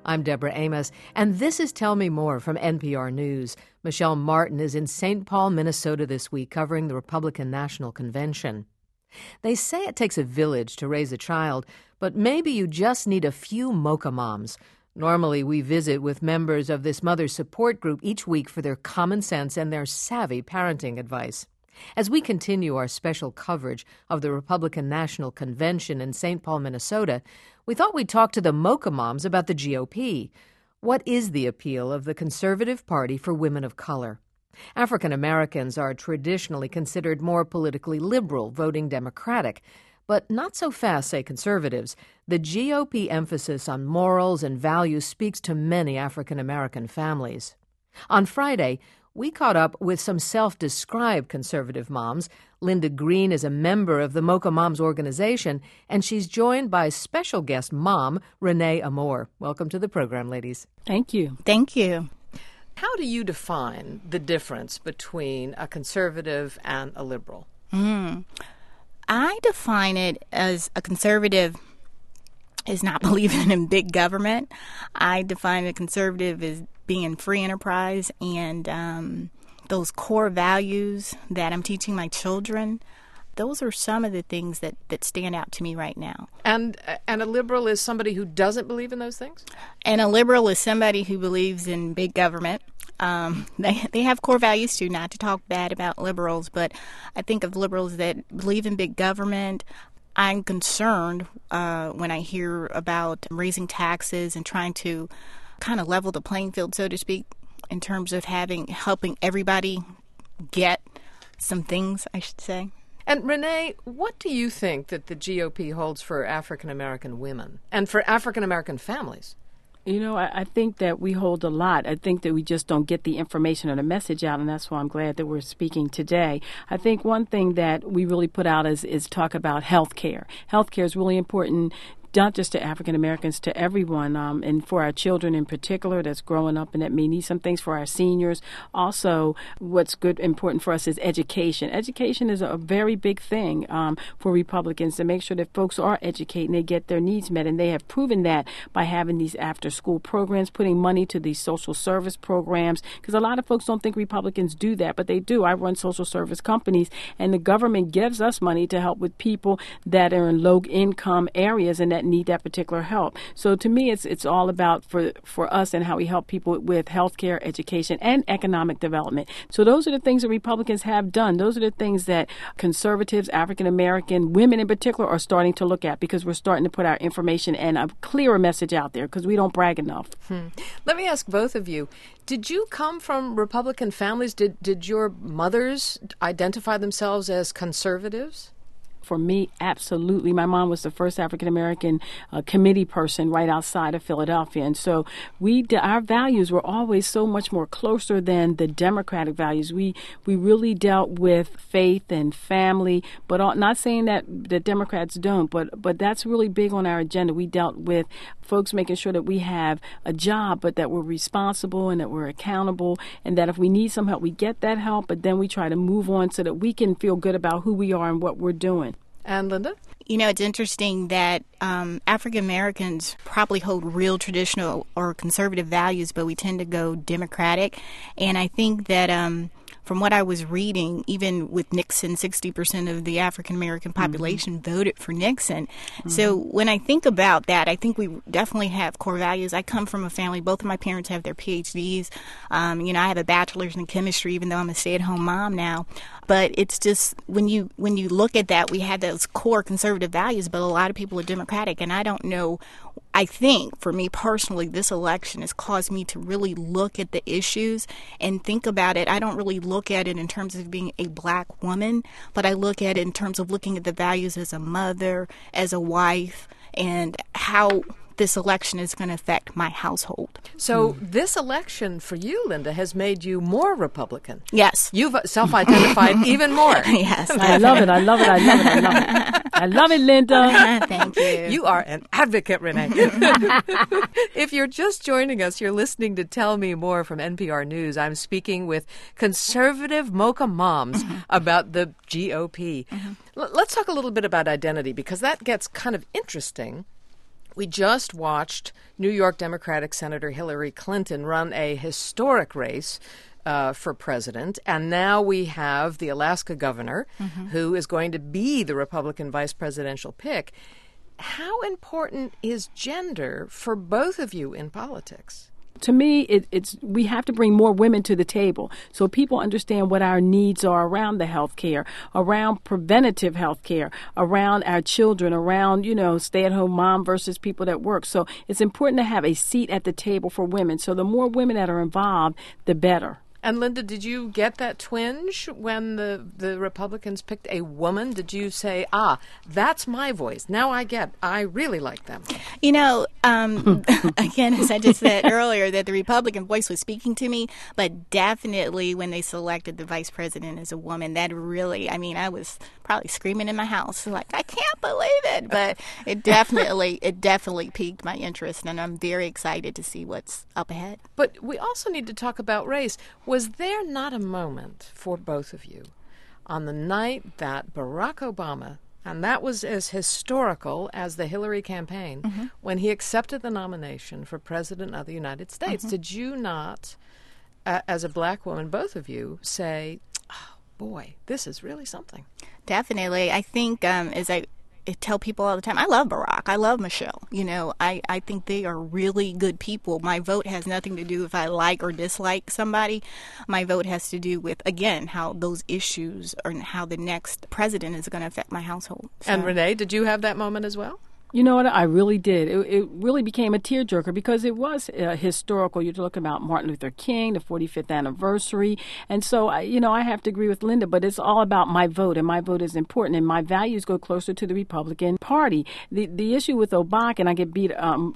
I'm Deborah Amos, and this is Tell Me More from NPR News. Michelle Martin is in St. Paul, Minnesota this week covering the Republican National Convention. They say it takes a village to raise a child, but maybe you just need a few Mocha moms. Normally, we visit with members of this mother support group each week for their common sense and their savvy parenting advice. As we continue our special coverage of the Republican National Convention in St. Paul, Minnesota, we thought we'd talk to the Mocha moms about the GOP. What is the appeal of the Conservative Party for women of color? African Americans are traditionally considered more politically liberal, voting Democratic. But not so fast, say conservatives. The GOP emphasis on morals and values speaks to many African American families. On Friday, we caught up with some self-described conservative moms. Linda Green is a member of the Mocha Moms organization, and she's joined by special guest mom, Renee Amore. Welcome to the program, ladies. Thank you. Thank you. How do you define the difference between a conservative and a liberal? I define it as a conservative is not believing in big government. I define a conservative as being free enterprise and those core values that I'm teaching my children. Those are some of the things that stand out to me right now. And a liberal is somebody who doesn't believe in those things? And a liberal is somebody who believes in big government. They have core values too, not to talk bad about liberals, but I think of liberals that believe in big government. I'm concerned when I hear about raising taxes and trying to kind of level the playing field, so to speak, in terms of helping everybody get some things, I should say. And Renee, what do you think that the GOP holds for African American women and for African American families? You know, I think that we hold a lot. I think that we just don't get the information or the message out, and that's why I'm glad that we're speaking today. I think one thing that we really put out is talk about health care. Health care is really important, not just to African Americans, to everyone, and for our children in particular that's growing up and that may need some things, for our seniors. Also, what's important for us is education. Education is a very big thing for Republicans, to make sure that folks are educated and they get their needs met. And they have proven that by having these after-school programs, putting money to these social service programs, because a lot of folks don't think Republicans do that, but they do. I run social service companies, and the government gives us money to help with people that are in low-income areas and that need that particular help. So to me, it's all about for us and how we help people with health care, education, and economic development. So those are the things that Republicans have done. Those are the things that conservatives, African American women in particular, are starting to look at, because we're starting to put our information and a clearer message out there, because we don't brag enough. Let me ask both of you, did you come from Republican families? Did your mothers identify themselves as conservatives? For me, absolutely. My mom was the first African-American committee person right outside of Philadelphia. And so our values were always so much more closer than the Democratic values. We really dealt with faith and family, but not saying that the Democrats don't, but that's really big on our agenda. We dealt with folks making sure that we have a job, but that we're responsible and that we're accountable, and that if we need some help, we get that help, but then we try to move on so that we can feel good about who we are and what we're doing. And Linda? You know, it's interesting that African Americans probably hold real traditional or conservative values, but we tend to go Democratic. And I think that from what I was reading, even with Nixon, 60% of the African American population voted for Nixon. So when I think about that, I think we definitely have core values. I come from a family, both of my parents have their PhDs. I have a bachelor's in chemistry, even though I'm a stay-at-home mom now. But it's just when you look at that, we have those core conservative values, but a lot of people are Democratic. And I don't know. I think, for me personally, this election has caused me to really look at the issues and think about it. I don't really look at it in terms of being a black woman, but I look at it in terms of looking at the values as a mother, as a wife, and how this election is going to affect my household. So this election for you, Linda, has made you more Republican. Yes. You've self-identified even more. Yes. I love it. I love it, Linda. Thank you. You are an advocate, Renee. If you're just joining us, you're listening to Tell Me More from NPR News. I'm speaking with conservative Mocha moms about the GOP. Let's talk a little bit about identity, because that gets kind of interesting We just watched New York Democratic Senator Hillary Clinton run a historic race for president, and now we have the Alaska governor who is going to be the Republican vice presidential pick. How important is gender for both of you in politics? To me, it's we have to bring more women to the table so people understand what our needs are around the health care, around preventative health care, around our children, around, stay-at-home mom versus people that work. So it's important to have a seat at the table for women. So the more women that are involved, the better. And Linda, did you get that twinge when the Republicans picked a woman? Did you say, that's my voice. Now I really like them. Again, as I just said earlier, that the Republican voice was speaking to me, but definitely when they selected the vice president as a woman, that really, I was probably screaming in my house, like, I can't believe it. But it definitely piqued my interest, and I'm very excited to see what's up ahead. But we also need to talk about race. Was there not a moment for both of you on the night that Barack Obama, and that was as historical as the Hillary campaign, when he accepted the nomination for President of the United States, did you not, as a black woman, both of you, say, oh, boy, this is really something? Definitely. I think, as I tell people all the time, I love Barack. I love Michelle. I think they are really good people. My vote has nothing to do if I like or dislike somebody. My vote has to do with, again, how those issues and how the next president is going to affect my household. So. And Renee, did you have that moment as well? You know what? I really did. It really became a tearjerker because it was historical. You're talking about Martin Luther King, the 45th anniversary. And so, I have to agree with Linda, but it's all about my vote, and my vote is important, and my values go closer to the Republican Party. The issue with Obama, and I get beat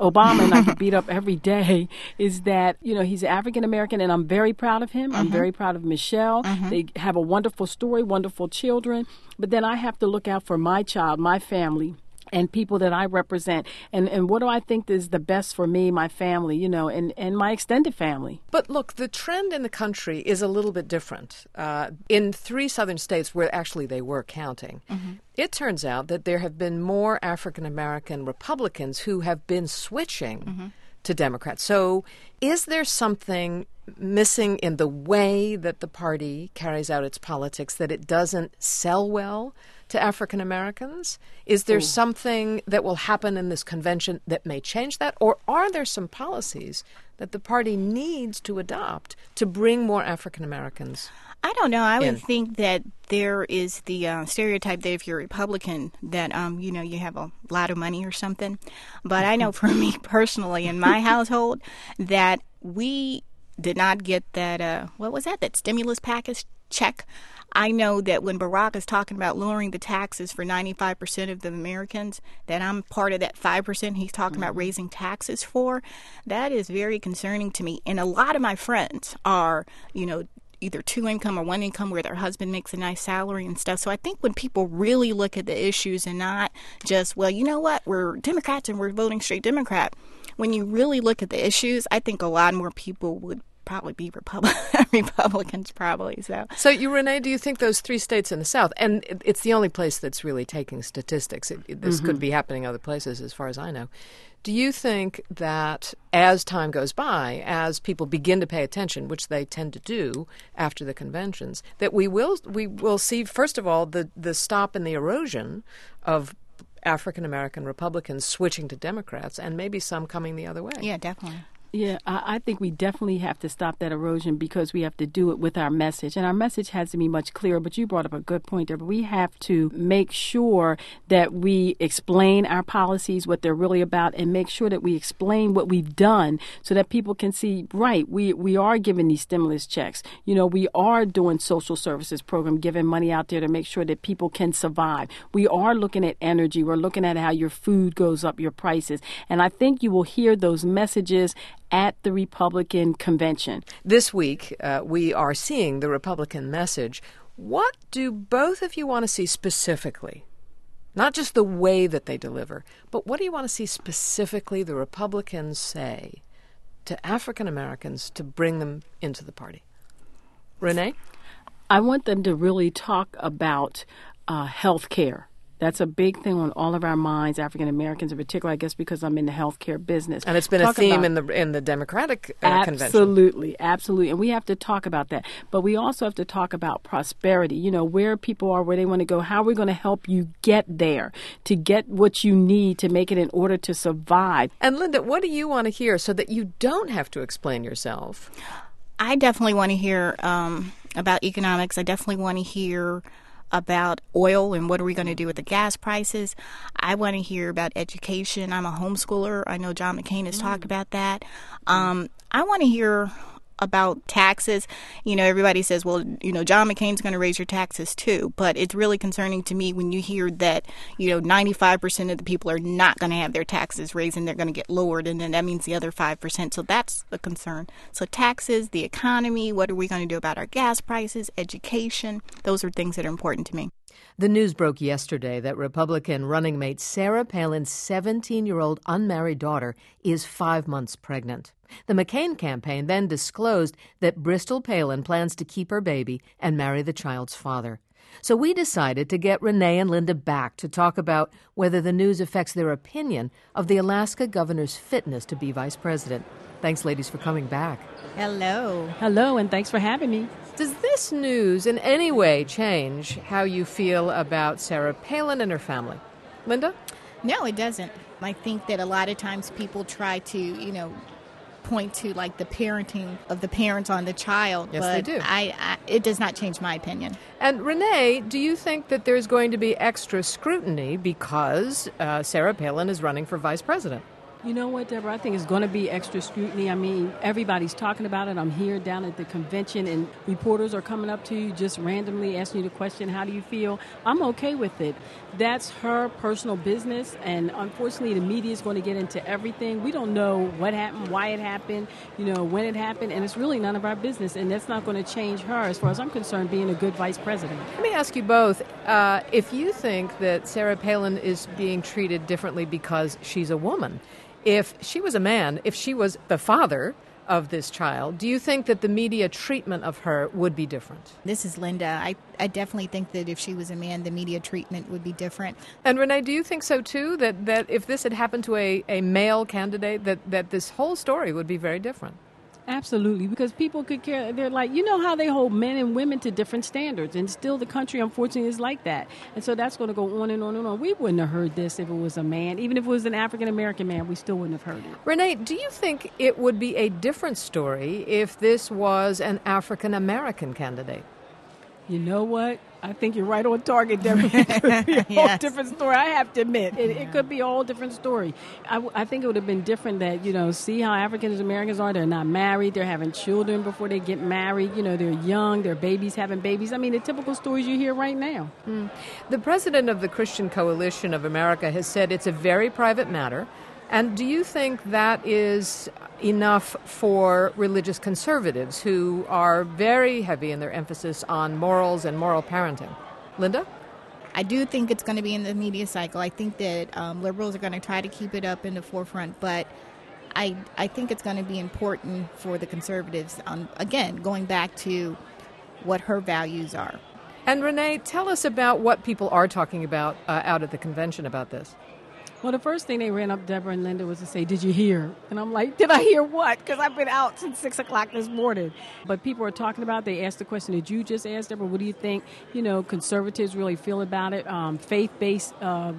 up every day, is that, he's African-American, and I'm very proud of him. I'm very proud of Michelle. They have a wonderful story, wonderful children. But then I have to look out for my child, my family, and people that I represent, and what do I think is the best for me, my family, and my extended family. But look, the trend in the country is a little bit different. In 3 southern states where actually they were counting, it turns out that there have been more African-American Republicans who have been switching to Democrats. So is there something missing in the way that the party carries out its politics, that it doesn't sell well to African Americans? Is there something that will happen in this convention that may change that? Or are there some policies that the party needs to adopt to bring more African Americans? I don't know. I would think that there is the stereotype that if you're a Republican that, you have a lot of money or something. But I know for me personally in my household that we did not get that, that stimulus package check. I know that when Barack is talking about lowering the taxes for 95% of the Americans, that I'm part of that 5% he's talking about raising taxes for. That is very concerning to me. And a lot of my friends are, either 2 income or 1 income where their husband makes a nice salary and stuff. So I think when people really look at the issues and not just, well, you know what, we're Democrats and we're voting straight Democrat. When you really look at the issues, I think a lot more people would probably be Republicans probably. So you, Renee, do you think those 3 states in the South, and it's the only place that's really taking statistics, this could be happening other places as far as I know, do you think that as time goes by, as people begin to pay attention, which they tend to do after the conventions, that we will see, first of all, the stop in the erosion of African-American Republicans switching to Democrats, and maybe some coming the other way? Yeah, definitely. Yeah, I think we definitely have to stop that erosion because we have to do it with our message. And our message has to be much clearer. But you brought up a good point there. But we have to make sure that we explain our policies, what they're really about, and make sure that we explain what we've done so that people can see, right, we are giving these stimulus checks. We are doing social services program, giving money out there to make sure that people can survive. We are looking at energy. We're looking at how your food goes up, your prices. And I think you will hear those messages at the Republican convention. This week, we are seeing the Republican message. What do both of you want to see specifically? Not just the way that they deliver, but what do you want to see specifically the Republicans say to African Americans to bring them into the party? Renee? I want them to really talk about health care. That's a big thing on all of our minds, African Americans in particular, I guess because I'm in the healthcare business. And it's been a theme in the Democratic convention. Absolutely. And we have to talk about that. But we also have to talk about prosperity, you know, where people are, where they want to go. How are we going to help you get there, to get what you need to make it in order to survive? And Linda, what do you want to hear so that you don't have to explain yourself? I definitely want to hear about economics. I definitely want to hear about oil and what are we going to do with the gas prices. I want to hear about education. I'm a homeschooler. I know John McCain has talked about that. I want to hear about taxes. You know, everybody says, well, you know, John McCain's going to raise your taxes too. But it's really concerning to me when you hear that, you know, 95% of the people are not going to have their taxes raised and they're going to get lowered. And then that means the other 5%. So that's the concern. So taxes, the economy, what are we going to do about our gas prices, education? Those are things that are important to me. The news broke yesterday that Republican running mate Sarah Palin's 17-year-old unmarried daughter is 5 months pregnant. The McCain campaign then disclosed that Bristol Palin plans to keep her baby and marry the child's father. So we decided to get Renee and Linda back to talk about whether the news affects their opinion of the Alaska governor's fitness to be vice president. Thanks, ladies, for coming back. Hello. Hello, and thanks for having me. Does this news in any way change how you feel about Sarah Palin and her family? Linda? No, it doesn't. I think that a lot of times people try to, you know, point to like the parenting of the parents on the child. Yes, but they do. It does not change my opinion. And Renee, do you think that there's going to be extra scrutiny because Sarah Palin is running for vice president? You know what, Deborah? I think it's going to be extra scrutiny. I mean, everybody's talking about it. I'm here down at the convention, and reporters are coming up to you just randomly asking you the question, how do you feel? I'm okay with it. That's her personal business, and unfortunately, the media is going to get into everything. We don't know what happened, why it happened, you know, when it happened, and it's really none of our business, and that's not going to change her, as far as I'm concerned, being a good vice president. Let me ask you both, if you think that Sarah Palin is being treated differently because she's a woman, if she was a man, if she was the father of this child, do you think that the media treatment of her would be different? This is Linda. I definitely think that if she was a man, the media treatment would be different. And Renee, do you think so too, that if this had happened to a male candidate, that this whole story would be very different? Absolutely, because people could care. They're like, you know how they hold men and women to different standards, and still the country, unfortunately, is like that. And so that's going to go on and on and on. We wouldn't have heard this if it was a man. Even if it was an African-American man, we still wouldn't have heard it. Renee, do you think it would be a different story if this was an African-American candidate? You know what? I think you're right on target, Debbie. It could be a whole different story, I have to admit. It could be a whole different story. I think it would have been different that, you know, see how African Americans are. They're not married. They're having children before they get married. You know, they're young. They're babies having babies. I mean, the typical stories you hear right now. The president of the Christian Coalition of America has said it's a very private matter. And do you think that is enough for religious conservatives who are very heavy in their emphasis on morals and moral parenting? Linda? I do think it's going to be in the media cycle. I think that liberals are going to try to keep it up in the forefront, but I think it's going to be important for the conservatives, again, going back to what her values are. And Renee, tell us about what people are talking about out at the convention about this. Well, the first thing they ran up Deborah and Linda was to say, did you hear? And I'm like, did I hear what? Because I've been out since 6 o'clock this morning. But people are talking about, they asked the question that you just asked, Deborah, what do you think, you know, conservatives really feel about it? Faith-based,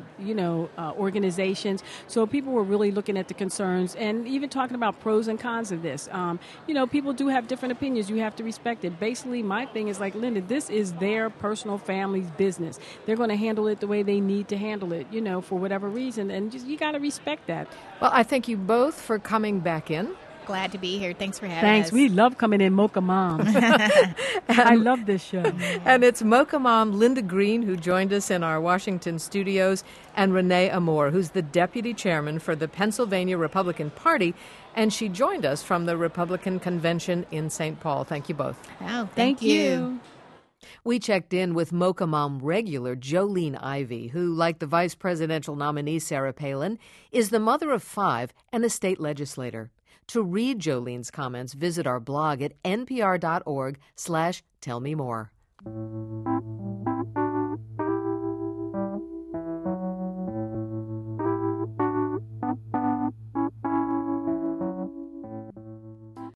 organizations. So people were really looking at the concerns and even talking about pros and cons of this. You know, people do have different opinions. You have to respect it. Basically, my thing is like, Linda, this is their personal family's business. They're going to handle it the way they need to handle it, you know, for whatever reason. And just you got to respect that. Well, I thank you both for coming back in. Glad to be here. Thanks for having us. Thanks. We love coming in, Mocha Mom. I love this show. And it's Mocha Mom Linda Green, who joined us in our Washington studios, and Renee Amore, who's the deputy chairman for the Pennsylvania Republican Party, and she joined us from the Republican Convention in St. Paul. Thank you both. Oh, thank you. We checked in with Mocha Mom regular Jolene Ivey, who, like the vice presidential nominee Sarah Palin, is the mother of 5 and a state legislator. To read Jolene's comments, visit our blog at npr.org/tellmemore.